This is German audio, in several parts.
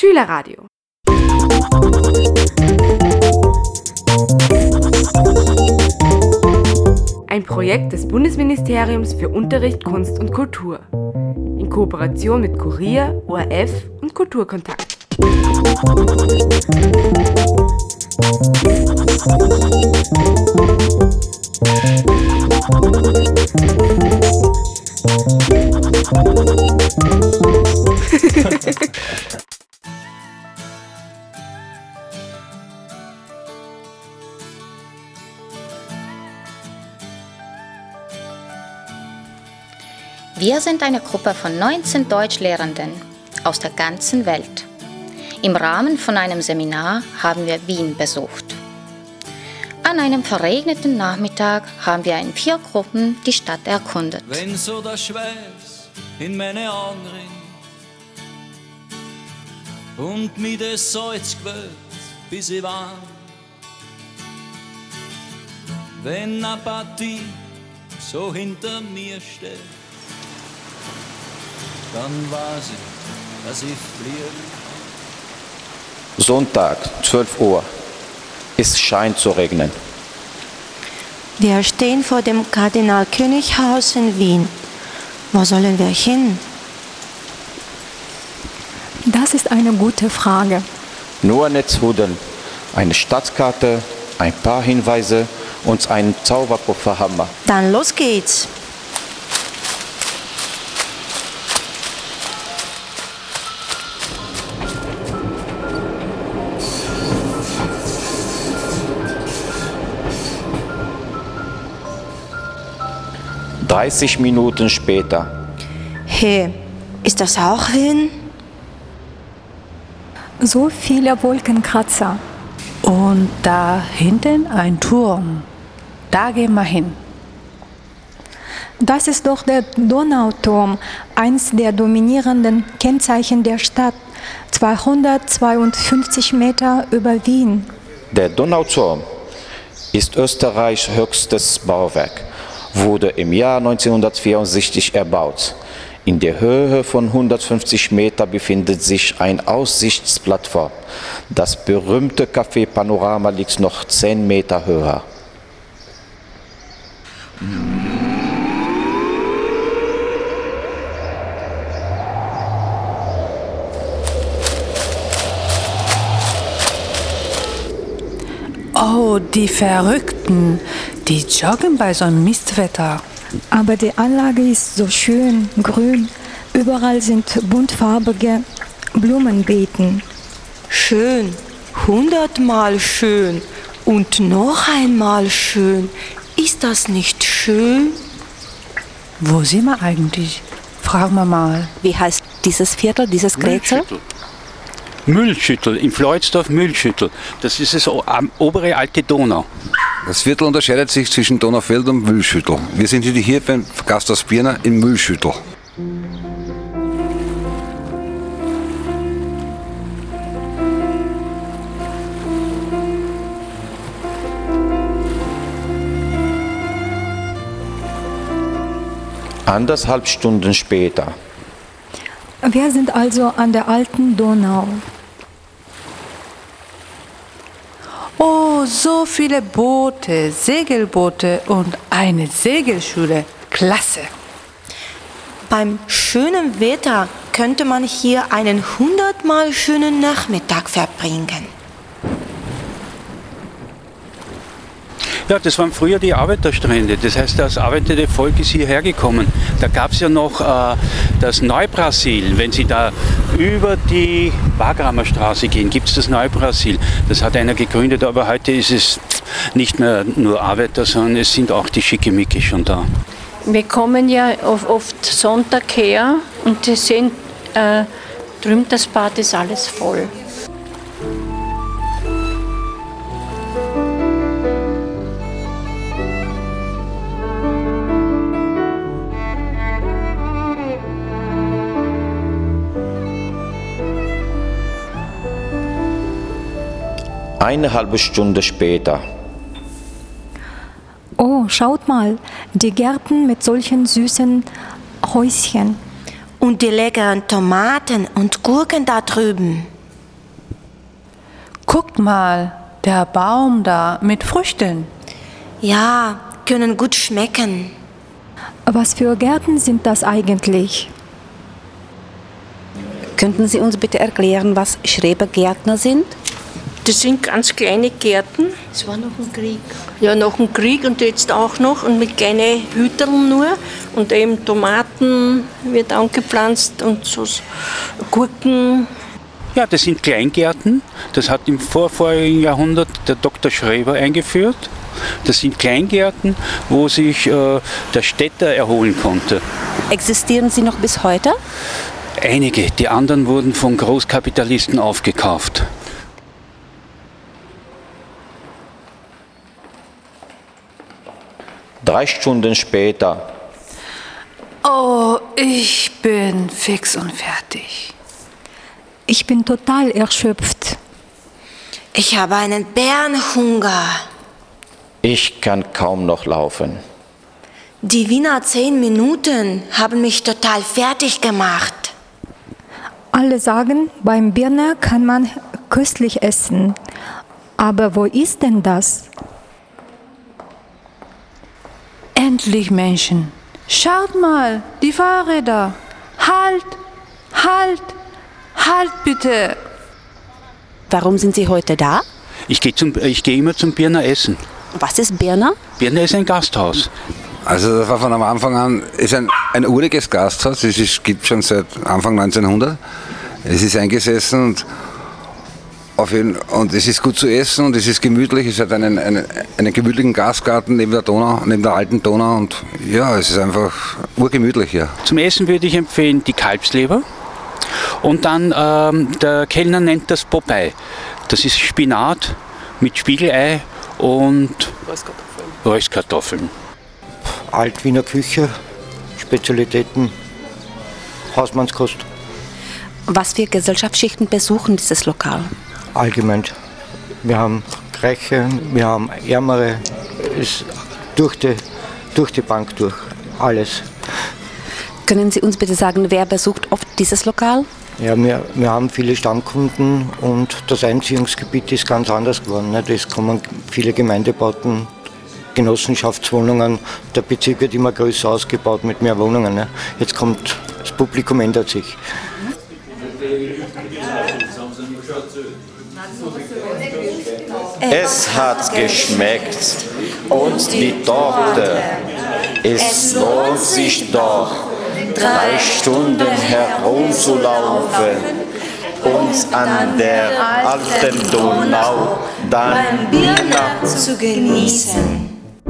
Schülerradio. Ein Projekt des Bundesministeriums für Unterricht, Kunst und Kultur. In Kooperation mit Kurier, ORF und Kulturkontakt. Wir sind eine Gruppe von 19 Deutschlehrenden aus der ganzen Welt. Im Rahmen von einem Seminar haben wir Wien besucht. An einem verregneten Nachmittag haben wir in 4 Gruppen die Stadt erkundet. Wenn so der Schweiß in meine Augen rinnt und mir das Salz quält, bis ich warm. Wenn eine Partie so hinter mir steht, dann weiß ich, dass ich fliege. Sonntag, 12 Uhr. Es scheint zu regnen. Wir stehen vor dem Kardinal-König-Haus in Wien. Wo sollen wir hin? Das ist eine gute Frage. Nur Netzhudeln, eine Stadtkarte, ein paar Hinweise und ein Zauberpufferhammer. Dann los geht's. Dreißig Minuten später. Hey, ist das auch Wien? So viele Wolkenkratzer. Und da hinten ein Turm. Da gehen wir hin. Das ist doch der Donauturm, eins der dominierenden Kennzeichen der Stadt, 252 Meter über Wien. Der Donauturm ist Österreichs höchstes Bauwerk, wurde im Jahr 1964 erbaut. In der Höhe von 150 Meter befindet sich eine Aussichtsplattform. Das berühmte Café Panorama liegt noch 10 Meter höher. Oh, die Verrückten, die joggen bei so einem Mistwetter. Aber die Anlage ist so schön, grün. Überall sind buntfarbige Blumenbeeten. Schön, 100-mal schön und noch einmal schön. Ist das nicht schön? Wo sind wir eigentlich? Fragen wir mal. Wie heißt dieses Viertel, dieses Grätzl? Mühlschüttel, in Floitsdorf Mühlschüttel. Das ist das obere alte Donau. Das Viertel unterscheidet sich zwischen Donaufeld und Mühlschüttel. Wir sind hier beim Gasthaus Birner in Mühlschüttel. Anderthalb Stunden später. Wir sind also an der alten Donau. Oh, so viele Boote, Segelboote und eine Segelschule. Klasse. Beim schönen Wetter könnte man hier einen 100-mal schönen Nachmittag verbringen. Ja, das waren früher die Arbeiterstrände. Das heißt, das arbeitende Volk ist hierher gekommen. Da gab es ja noch das Neubrasil. Wenn Sie da über die Wagramer Straße gehen, gibt es das Neubrasil. Das hat einer gegründet, aber heute ist es nicht mehr nur Arbeiter, sondern es sind auch die Schickimicki schon da. Wir kommen ja oft Sonntag her und Sie sehen, drüben das Bad ist alles voll. Eine halbe Stunde später. Oh, schaut mal, die Gärten mit solchen süßen Häuschen. Und die leckeren Tomaten und Gurken da drüben. Guckt mal, der Baum da mit Früchten. Ja, können gut schmecken. Was für Gärten sind das eigentlich? Könnten Sie uns bitte erklären, was Schrebergärtner sind? Das sind ganz kleine Gärten. Es war noch ein Krieg. Ja, nach dem Krieg und jetzt auch noch. Und mit kleinen Hüteln nur. Und eben Tomaten wird angepflanzt und so Gurken. Ja, das sind Kleingärten. Das hat im vorvorigen Jahrhundert der Dr. Schreber eingeführt. Das sind Kleingärten, wo sich der Städter erholen konnte. Existieren sie noch bis heute? Einige, die anderen wurden von Großkapitalisten aufgekauft. Drei Stunden später. Oh, ich bin fix und fertig. Ich bin total erschöpft. Ich habe einen Bärenhunger. Ich kann kaum noch laufen. Die Wiener 10 Minuten haben mich total fertig gemacht. Alle sagen, beim Birner kann man köstlich essen. Aber wo ist denn das? Endlich, Menschen. Schaut mal, die Fahrräder. Halt, halt, halt bitte. Warum sind Sie heute da? Ich gehe immer zum Birner essen. Was ist Birner? Birner ist ein Gasthaus. Also das war von am Anfang an, ist ein uriges Gasthaus, gibt schon seit Anfang 1900. Es ist eingesessen und es ist gut zu essen und es ist gemütlich. Es hat einen gemütlichen Gastgarten neben der Donau, neben der alten Donau und ja, es ist einfach urgemütlich hier. Zum Essen würde ich empfehlen die Kalbsleber und dann der Kellner nennt das Popeye. Das ist Spinat mit Spiegelei und Röstkartoffeln. Altwiener Küche, Spezialitäten, Hausmannskost. Was für Gesellschaftsschichten besuchen dieses Lokal? Allgemein. Wir haben Reiche, wir haben Ärmere, ist durch die Bank durch, alles. Können Sie uns bitte sagen, wer besucht oft dieses Lokal? Ja, wir haben viele Stammkunden und das Einziehungsgebiet ist ganz anders geworden. Nicht? Es kommen viele Gemeindebauten, Genossenschaftswohnungen, der Bezirk wird immer größer ausgebaut mit mehr Wohnungen. Ne? Jetzt kommt, das Publikum ändert sich. Es hat geschmeckt und die Torte. Es lohnt sich doch, 3 Stunden herumzulaufen und an der alten Donau dann Birner zu genießen.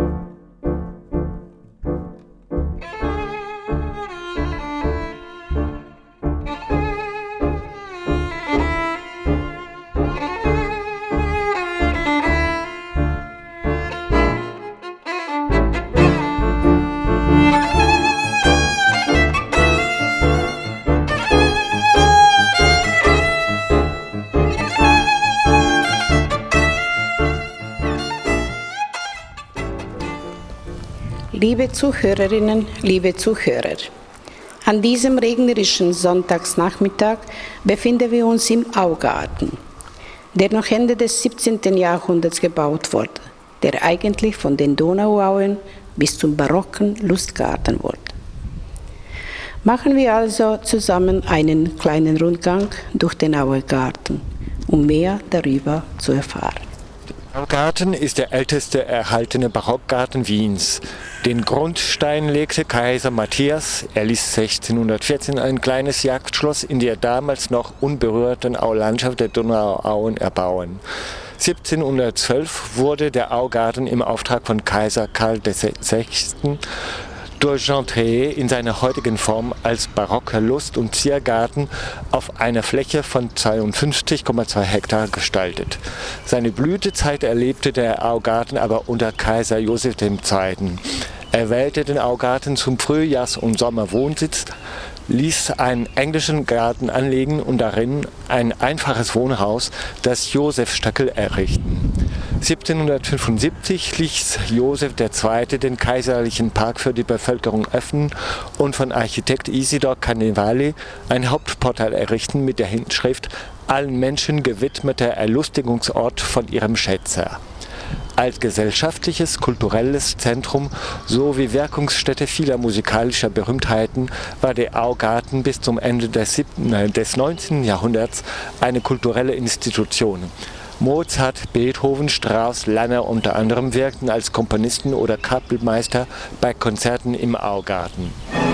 Liebe Zuhörerinnen, liebe Zuhörer, an diesem regnerischen Sonntagsnachmittag befinden wir uns im Augarten, der noch Ende des 17. Jahrhunderts gebaut wurde, der eigentlich von den Donauauen bis zum barocken Lustgarten wurde. Machen wir also zusammen einen kleinen Rundgang durch den Augarten, um mehr darüber zu erfahren. Der Augarten ist der älteste erhaltene Barockgarten Wiens. Den Grundstein legte Kaiser Matthias. Er ließ 1614 ein kleines Jagdschloss in der damals noch unberührten Aulandschaft der Donauauen erbauen. 1712 wurde der Augarten im Auftrag von Kaiser Karl VI. Durch Jean Tréhé in seiner heutigen Form als barocker Lust- und Ziergarten auf einer Fläche von 52,2 Hektar gestaltet. Seine Blütezeit erlebte der Augarten aber unter Kaiser Joseph II. Er wählte den Augarten zum Frühjahrs- und Sommerwohnsitz, ließ einen englischen Garten anlegen und darin ein einfaches Wohnhaus, das Josef Stöckel, errichten. 1775 ließ Josef II. Den kaiserlichen Park für die Bevölkerung öffnen und von Architekt Isidor Cannavale ein Hauptportal errichten mit der Inschrift allen Menschen gewidmeter Erlustigungsort von ihrem Schätzer. Als gesellschaftliches, kulturelles Zentrum sowie Wirkungsstätte vieler musikalischer Berühmtheiten war der Augarten bis zum Ende des 19. Jahrhunderts eine kulturelle Institution. Mozart, Beethoven, Strauss, Lanner unter anderem wirkten als Komponisten oder Kapellmeister bei Konzerten im Augarten.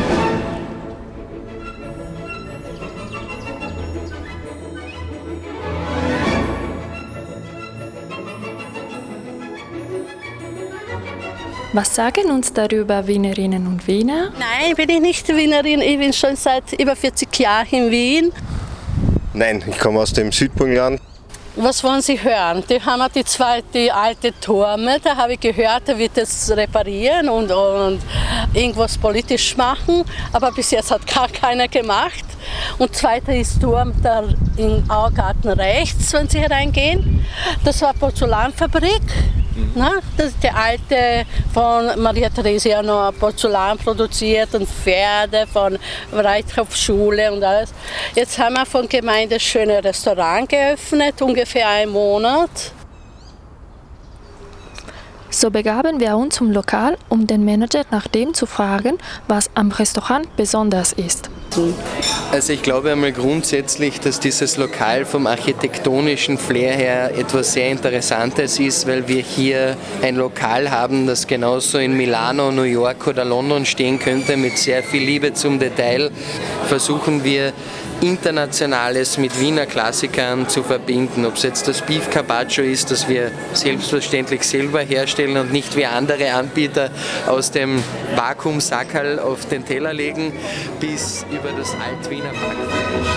Was sagen uns darüber Wienerinnen und Wiener? Nein, bin ich nicht Wienerin. Ich bin schon seit über 40 Jahren in Wien. Nein, ich komme aus dem Südburgenland. Was wollen Sie hören? Die haben die alte Turme, da habe ich gehört, da wird es reparieren und irgendwas politisch machen, aber bis jetzt hat gar keiner gemacht. Und zweiter ist Turm da im Augarten rechts, wenn Sie hereingehen. Das war Porzellanfabrik. Na, das ist der alte von Maria Theresia noch Porzellan produziert und Pferde von Reithofschule und alles. Jetzt haben wir von Gemeinde das schöne Restaurant geöffnet, ungefähr einen Monat. So begaben wir uns zum Lokal, um den Manager nach dem zu fragen, was am Restaurant besonders ist. Also ich glaube einmal grundsätzlich, dass dieses Lokal vom architektonischen Flair her etwas sehr Interessantes ist, weil wir hier ein Lokal haben, das genauso in Milano, New York oder London stehen könnte, mit sehr viel Liebe zum Detail. Versuchen wir Internationales mit Wiener Klassikern zu verbinden. Ob es jetzt das Beef Carpaccio ist, das wir selbstverständlich selber herstellen und nicht wie andere Anbieter aus dem Vakuumsackerl auf den Teller legen, bis über das Alt-Wiener Backfleisch.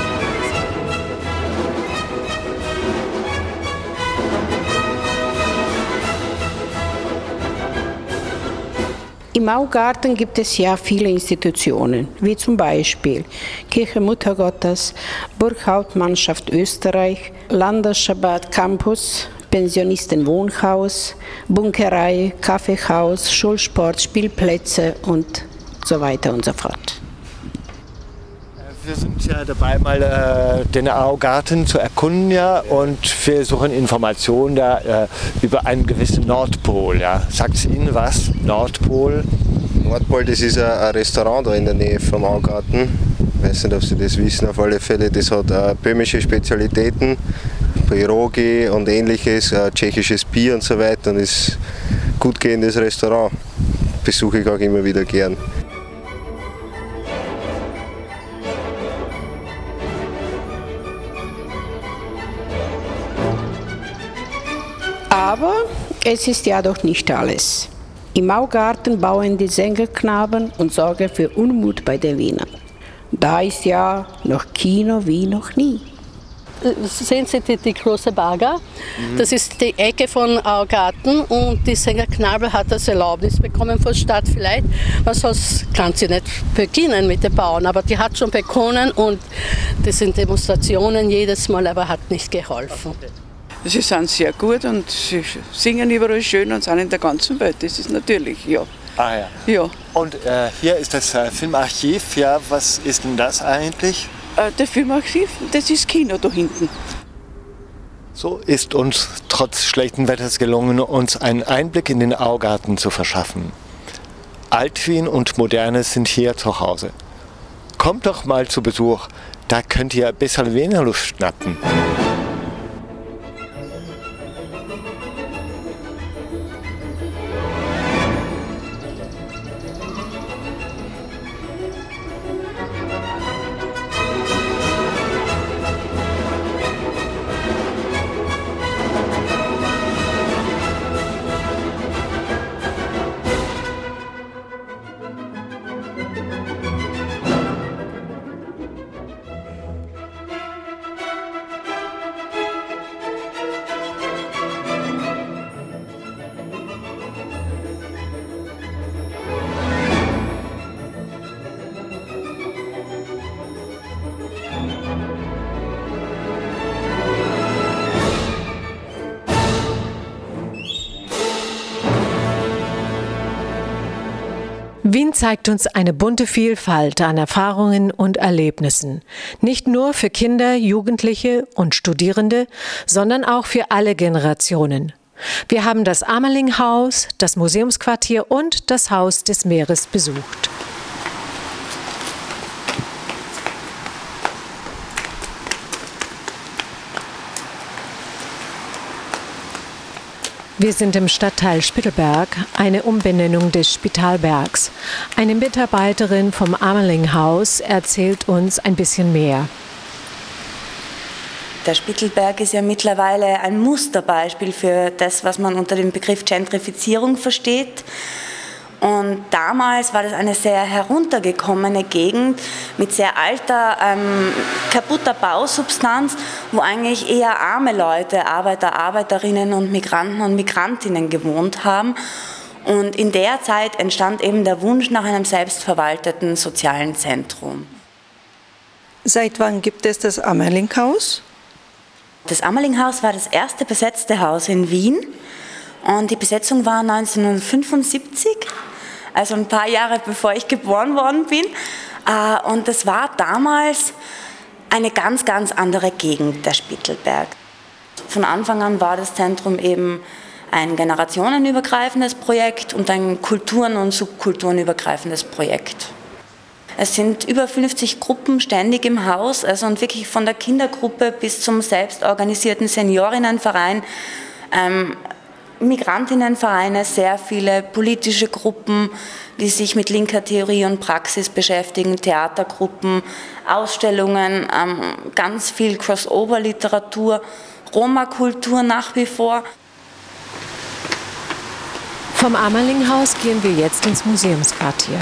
Im Augarten gibt es ja viele Institutionen, wie zum Beispiel Kirche Muttergottes, Burghauptmannschaft Österreich, Landesschabbat Campus, Pensionistenwohnhaus, Bunkerei, Kaffeehaus, Schulsport, Spielplätze und so weiter und so fort. Wir sind ja dabei, mal den Augarten zu erkunden, ja, und wir suchen Informationen da über einen gewissen Nordpol. Ja. Sagt es Ihnen was? Nordpol? Nordpol, das ist ein Restaurant da in der Nähe vom Augarten. Ich weiß nicht, ob Sie das wissen, auf alle Fälle. Das hat böhmische Spezialitäten, Pierogi und ähnliches, tschechisches Bier und so weiter. Und ist ein gut gehendes Restaurant. Besuche ich auch immer wieder gern. Aber es ist ja doch nicht alles. Im Augarten bauen die Sängerknaben und sorgen für Unmut bei den Wienern. Da ist ja noch Kino wie noch nie. Sehen Sie die große Bagger? Das ist die Ecke von Augarten und die Sängerknabe hat das Erlaubnis bekommen von der Stadt vielleicht. Was sonst kann sie nicht beginnen mit dem Bauen, aber die hat schon begonnen und das sind Demonstrationen jedes Mal, aber hat nicht geholfen. Sie sind sehr gut und sie singen überall schön und sind in der ganzen Welt. Das ist natürlich, ja. Ah ja. Ja. Und hier ist das Filmarchiv. Ja, was ist denn das eigentlich? Der Filmarchiv, das ist Kino da hinten. So ist uns trotz schlechten Wetters gelungen, uns einen Einblick in den Augarten zu verschaffen. Alt-Wien und Moderne sind hier zu Hause. Kommt doch mal zu Besuch, da könnt ihr ein bisschen Wiener Luft schnappen. Wien zeigt uns eine bunte Vielfalt an Erfahrungen und Erlebnissen. Nicht nur für Kinder, Jugendliche und Studierende, sondern auch für alle Generationen. Wir haben das Amerlinghaus, das Museumsquartier und das Haus des Meeres besucht. Wir sind im Stadtteil Spittelberg, eine Umbenennung des Spitalbergs. Eine Mitarbeiterin vom Amerlinghaus erzählt uns ein bisschen mehr. Der Spittelberg ist ja mittlerweile ein Musterbeispiel für das, was man unter dem Begriff Gentrifizierung versteht. Und damals war das eine sehr heruntergekommene Gegend mit sehr alter, kaputter Bausubstanz, wo eigentlich eher arme Leute, Arbeiter, Arbeiterinnen und Migranten und Migrantinnen gewohnt haben. Und in der Zeit entstand eben der Wunsch nach einem selbstverwalteten sozialen Zentrum. Seit wann gibt es das Amerlinghaus? Das Amerlinghaus war das erste besetzte Haus in Wien. Und die Besetzung war 1975, also ein paar Jahre bevor ich geboren worden bin. Und das war damals eine ganz, ganz andere Gegend, der Spittelberg. Von Anfang an war das Zentrum eben ein generationenübergreifendes Projekt und ein kulturen- und subkulturenübergreifendes Projekt. Es sind über 50 Gruppen ständig im Haus, also und wirklich von der Kindergruppe bis zum selbstorganisierten Seniorinnenverein, Migrantinnenvereine, sehr viele politische Gruppen, die sich mit linker Theorie und Praxis beschäftigen, Theatergruppen, Ausstellungen, ganz viel Crossover-Literatur, Roma-Kultur nach wie vor. Vom Amerlinghaus gehen wir jetzt ins Museumsquartier.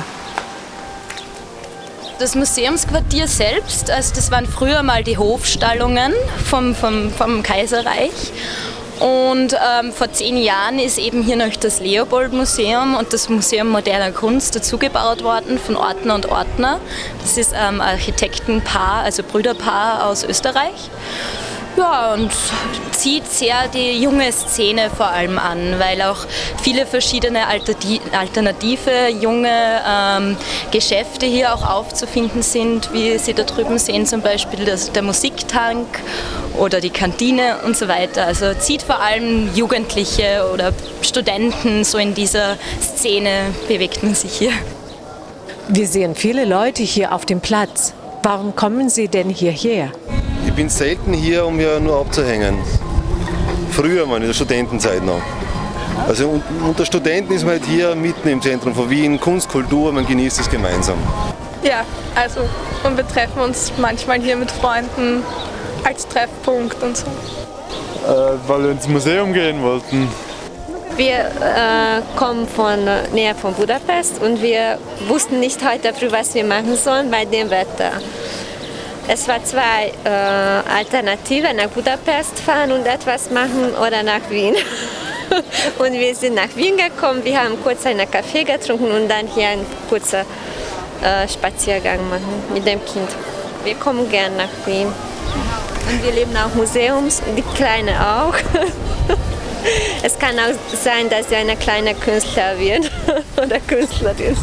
Das Museumsquartier selbst, also das waren früher mal die Hofstallungen vom Kaiserreich. Und vor 10 Jahren ist eben hier noch das Leopold-Museum und das Museum moderner Kunst dazugebaut worden von Ortner und Ortner. Das ist ein Architektenpaar, also Brüderpaar aus Österreich. Ja, und zieht sehr die junge Szene vor allem an, weil auch viele verschiedene alternative junge Geschäfte hier auch aufzufinden sind, wie Sie da drüben sehen, zum Beispiel der Musiktank oder die Kantine und so weiter. Also zieht vor allem Jugendliche oder Studenten, so in dieser Szene bewegt man sich hier. Wir sehen viele Leute hier auf dem Platz. Warum kommen Sie denn hierher? Ich bin selten hier, um hier nur abzuhängen. Früher mal, in der Studentenzeit noch. Also unter Studenten ist man halt hier mitten im Zentrum von Wien, Kunst, Kultur, man genießt es gemeinsam. Ja, also und wir treffen uns manchmal hier mit Freunden als Treffpunkt und so. Weil wir ins Museum gehen wollten. Wir kommen von näher von Budapest und wir wussten nicht heute früh, was wir machen sollen bei dem Wetter. Es war 2 Alternativen, nach Budapest fahren und etwas machen oder nach Wien. Und wir sind nach Wien gekommen, wir haben kurz einen Kaffee getrunken und dann hier einen kurzen Spaziergang machen mit dem Kind. Wir kommen gern nach Wien. Und wir leben auch Museums, die Kleine auch. Es kann auch sein, dass sie eine kleine Künstler wird oder Künstlerin.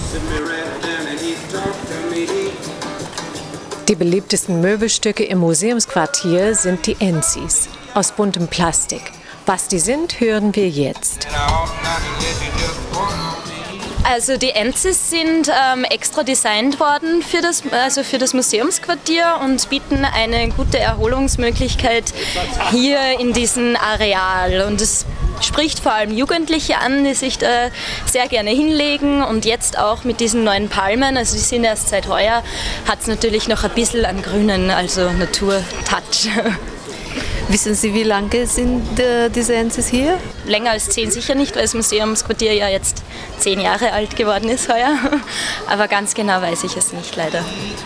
Die beliebtesten Möbelstücke im Museumsquartier sind die Enzis aus buntem Plastik. Was die sind, hören wir jetzt. Also die Enzis sind extra designt worden für das Museumsquartier und bieten eine gute Erholungsmöglichkeit hier in diesem Areal. Und es spricht vor allem Jugendliche an, die sich da sehr gerne hinlegen und jetzt auch mit diesen neuen Palmen, also die sind erst seit heuer, hat es natürlich noch ein bisschen an Grünen, also Natur-Touch. Wissen Sie, wie lange sind diese Enzis hier? Länger als 10 sicher nicht, weil das Museumsquartier ja jetzt 10 Jahre alt geworden ist heuer. Aber ganz genau weiß ich es nicht, leider.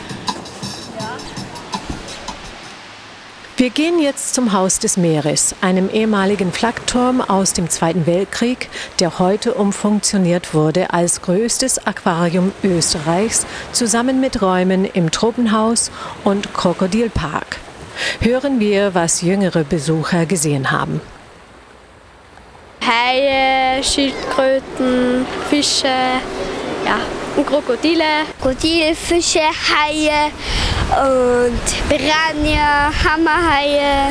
Wir gehen jetzt zum Haus des Meeres, einem ehemaligen Flakturm aus dem Zweiten Weltkrieg, der heute umfunktioniert wurde als größtes Aquarium Österreichs, zusammen mit Räumen im Tropenhaus und Krokodilpark. Hören wir, was jüngere Besucher gesehen haben. Haie, Schildkröten, Fische, ja, Krokodile. Krokodile, Fische, Haie und Piranha, Hammerhaie,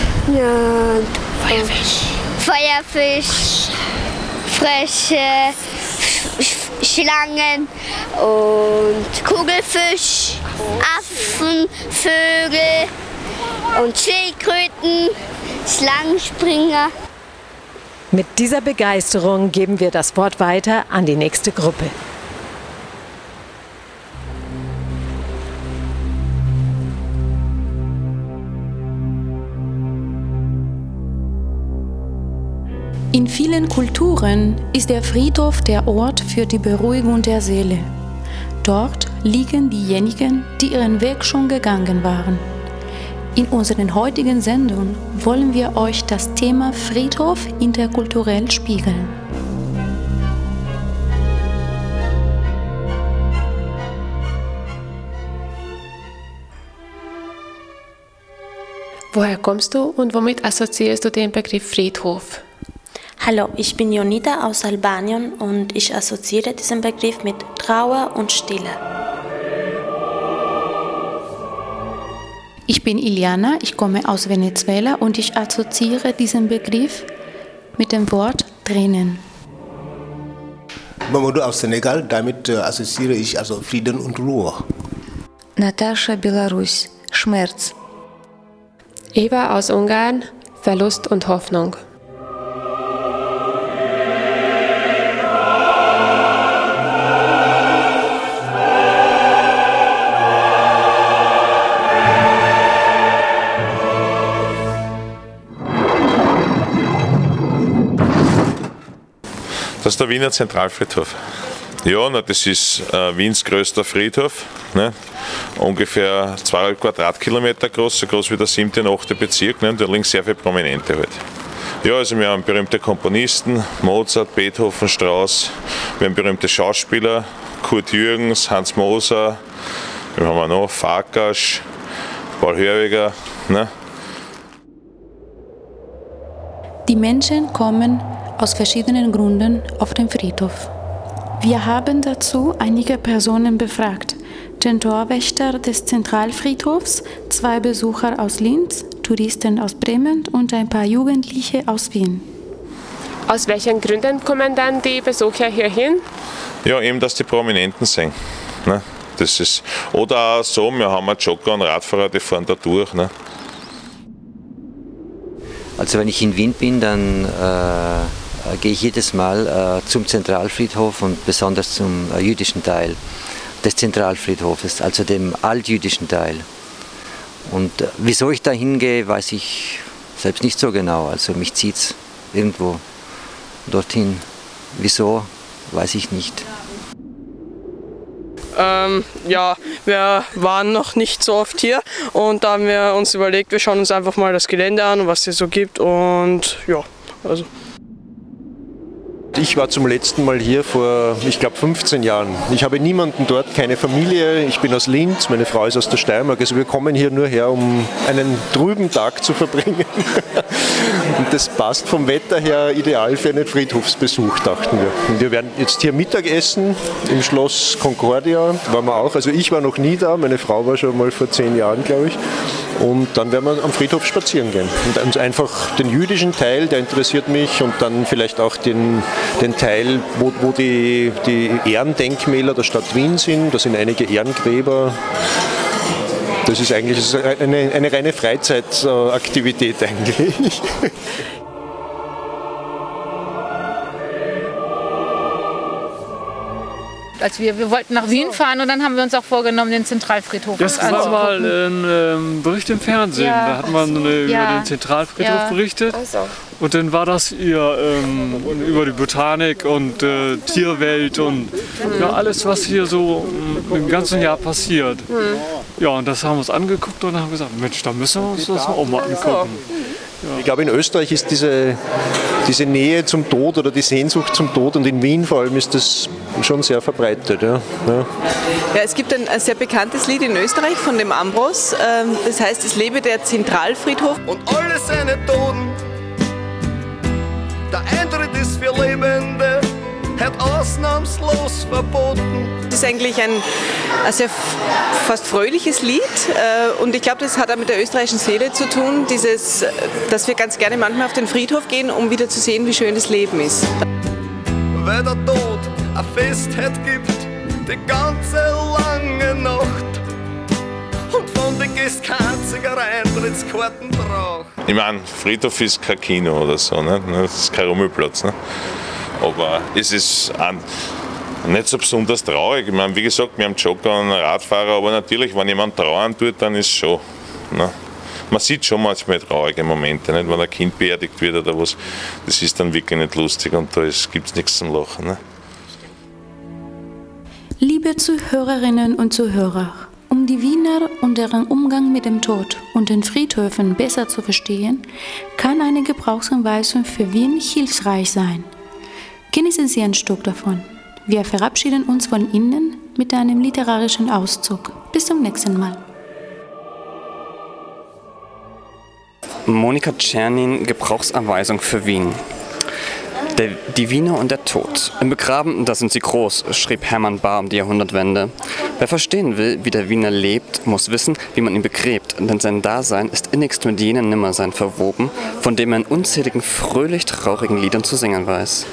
Feuerfisch, Frösche, Schlangen und Kugelfisch, Affen, Vögel und Schildkröten, Schlangenspringer. Mit dieser Begeisterung geben wir das Wort weiter an die nächste Gruppe. In vielen Kulturen ist der Friedhof der Ort für die Beruhigung der Seele. Dort liegen diejenigen, die ihren Weg schon gegangen waren. In unseren heutigen Sendungen wollen wir euch das Thema Friedhof interkulturell spiegeln. Woher kommst du und womit assoziierst du den Begriff Friedhof? Hallo, ich bin Jonida aus Albanien und ich assoziiere diesen Begriff mit Trauer und Stille. Ich bin Iliana, ich komme aus Venezuela und ich assoziiere diesen Begriff mit dem Wort Tränen. Mamadou aus Senegal, damit assoziiere ich also Frieden und Ruhe. Natascha, Belarus, Schmerz. Eva aus Ungarn, Verlust und Hoffnung. Das ist der Wiener Zentralfriedhof. Ja, das ist Wiens größter Friedhof. Ne? Ungefähr 2,5 Quadratkilometer groß, so groß wie der 7. und 8. Bezirk. Ne? Da liegen sehr viele Prominente halt. Ja, also wir haben berühmte Komponisten, Mozart, Beethoven, Strauss. Wir haben berühmte Schauspieler, Kurt Jürgens, Hans Moser. Wir haben auch noch Farkas, Paul Hörwiger. Ne? Die Menschen kommen aus verschiedenen Gründen auf den Friedhof. Wir haben dazu einige Personen befragt. Den Torwächter des Zentralfriedhofs, 2 Besucher aus Linz, Touristen aus Bremen und ein paar Jugendliche aus Wien. Aus welchen Gründen kommen dann die Besucher hierhin? Ja, eben, dass die Prominenten sind. Ne? Das ist, oder auch so, wir haben Jogger und Radfahrer, die fahren da durch. Ne? Also wenn ich in Wien bin, dann gehe ich jedes Mal zum Zentralfriedhof und besonders zum jüdischen Teil des Zentralfriedhofes, also dem altjüdischen Teil. Und wieso ich da hingehe, weiß ich selbst nicht so genau. Also mich zieht es irgendwo dorthin. Wieso, weiß ich nicht. Ja, wir waren noch nicht so oft hier und da haben wir uns überlegt, wir schauen uns einfach mal das Gelände an und was es so gibt und ja, also. Ich war zum letzten Mal hier vor, ich glaube, 15 Jahren. Ich habe niemanden dort, keine Familie. Ich bin aus Linz, meine Frau ist aus der Steiermark. Also wir kommen hier nur her, um einen trüben Tag zu verbringen. Und das passt vom Wetter her ideal für einen Friedhofsbesuch, dachten wir. Und wir werden jetzt hier Mittag essen im Schloss Concordia. Waren wir auch. Also ich war noch nie da, meine Frau war schon mal vor 10 Jahren, glaube ich. Und dann werden wir am Friedhof spazieren gehen. Und uns einfach den jüdischen Teil, der interessiert mich, und dann vielleicht auch den Teil, wo die Ehrendenkmäler der Stadt Wien sind. Da sind einige Ehrengräber. Das ist eigentlich eine reine Freizeitaktivität eigentlich. Als wir wollten nach Wien fahren und dann haben wir uns auch vorgenommen, den Zentralfriedhof anzugucken. Das war mal ein Bericht im Fernsehen, ja. Da hat man über den Zentralfriedhof berichtet. Also. Und dann war das hier über die Botanik und Tierwelt und alles, was hier so im ganzen Jahr passiert. Ja, und das haben wir uns angeguckt und haben gesagt, Mensch, da müssen wir uns das auch mal angucken. Ja. Ich glaube, in Österreich ist diese Nähe zum Tod oder die Sehnsucht zum Tod, und in Wien vor allem ist das schon sehr verbreitet. Ja, es gibt ein sehr bekanntes Lied in Österreich von dem Ambros, das heißt, es lebe der Zentralfriedhof. Und alle seine Toten, der Eintritt ist für Lebende, hat ausnahmslos verboten. Das ist eigentlich ein sehr fast fröhliches Lied und ich glaube, das hat auch mit der österreichischen Seele zu tun, dass wir ganz gerne manchmal auf den Friedhof gehen, um wieder zu sehen, wie schön das Leben ist. Weil der Tod eine Festheit gibt, die ganze lange Nacht. Und von den Gästen kein Zigareintrittskarten braucht. Ich meine, Friedhof ist kein Kino oder so, ne? Das ist kein Rummelplatz. Ne? Aber es ist nicht so besonders traurig. Ich meine, wie gesagt, wir haben Jogger und Radfahrer, aber natürlich, wenn jemand trauern tut, dann ist es schon. Ne? Man sieht schon manchmal traurige Momente, nicht? Wenn ein Kind beerdigt wird oder was. Das ist dann wirklich nicht lustig und da gibt es nichts zum Lachen. Ne? Liebe Zuhörerinnen und Zuhörer, um die Wiener und deren Umgang mit dem Tod und den Friedhöfen besser zu verstehen, kann eine Gebrauchsanweisung für Wien hilfreich sein. Genießen Sie ein Stück davon. Wir verabschieden uns von Ihnen mit einem literarischen Auszug. Bis zum nächsten Mal. Monika Czernin, Gebrauchsanweisung für Wien. Die Wiener und der Tod. Im Begraben, da sind sie groß, schrieb Hermann Bahr um die Jahrhundertwende. Wer verstehen will, wie der Wiener lebt, muss wissen, wie man ihn begräbt, denn sein Dasein ist innigst mit jenem Nimmersein verwoben, von dem er in unzähligen fröhlich-traurigen Liedern zu singen weiß.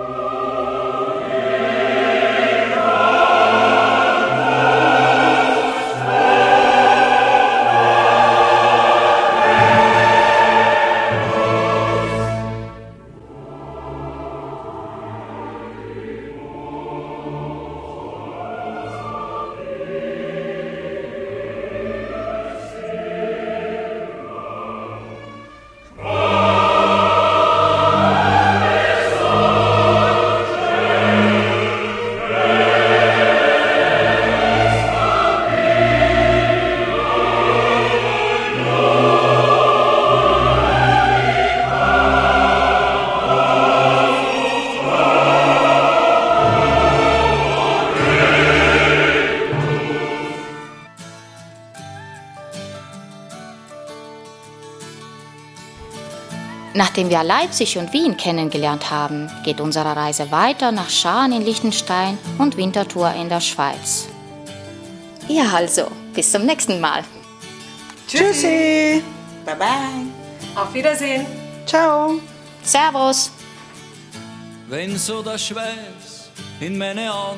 Nachdem wir Leipzig und Wien kennengelernt haben, geht unsere Reise weiter nach Schaan in Liechtenstein und Winterthur in der Schweiz. Ja, also, bis zum nächsten Mal. Tschüssi. Bye bye. Auf Wiedersehen. Ciao. Servus. Wenn so der Schweiß in meine Augen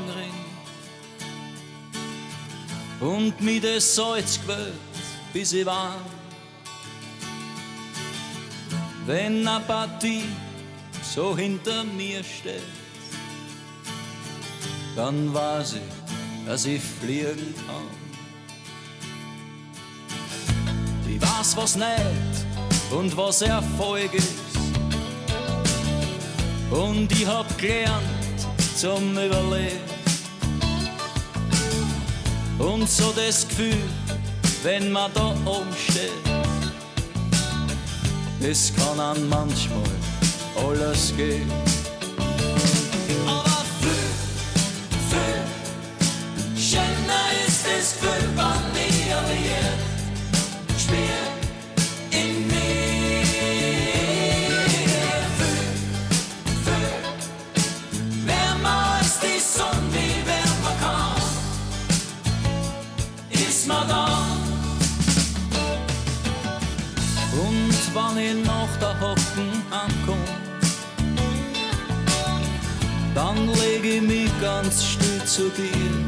rinnt und mir das Salz quält, bis ich warm. Wenn eine Partie so hinter mir steht, dann weiß ich, dass ich fliegen kann. Ich weiß, was nicht und was Erfolg ist. Und ich hab gelernt zum Überleben. Und so das Gefühl, wenn man da oben steht, es kann an manchmal alles gehen. Aber viel schöner ist das Gefühl, wenn ich ein Lied spiel in mir. Viel wärmer als die Sonne, wie wärmer kann, ist man da. Wenn ich nach der Hocken ankomm, dann leg ich mich ganz still zu dir.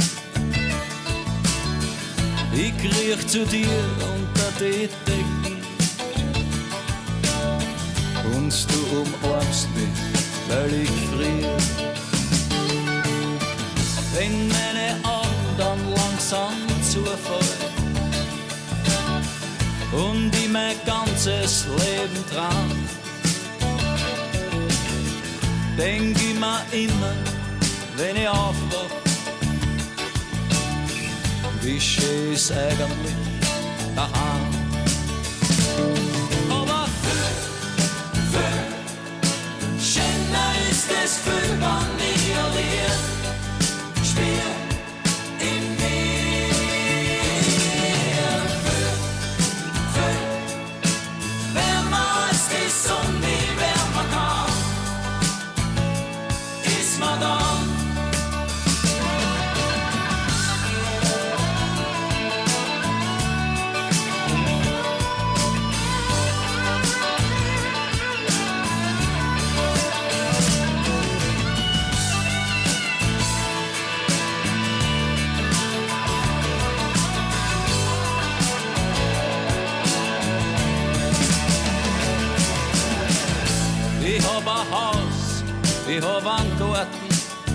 Ich kriech zu dir unter die Decken und du umarmst mich, weil ich frier. Wenn meine Augen dann langsam zufallen und ich mein ganzes Leben dran, denk ich mir immer, wenn ich aufwach, wie schön ist eigentlich daheim. Aber viel schöner ist das Gefühl, wenn ich ein Lied spiel in mir. Wärmer als die Sonne, wie wärmer kann, ist man hab ein Haus, ich hab einen Garten.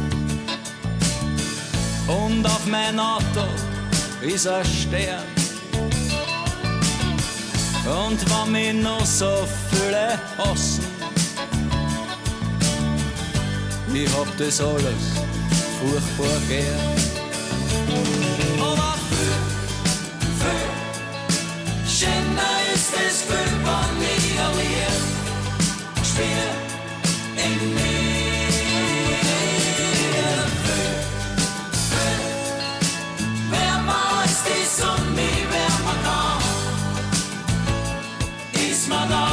Und auf mein Auto ist ein Stern. Und wenn mich noch so viele hassen, ich hab das alles furchtbar gern. Aber viel schöner ist das Gefühl, wenn ich ein Lied spiel in mir. Viel wärmer als die Sonne, wie wärmer kann, ist man da.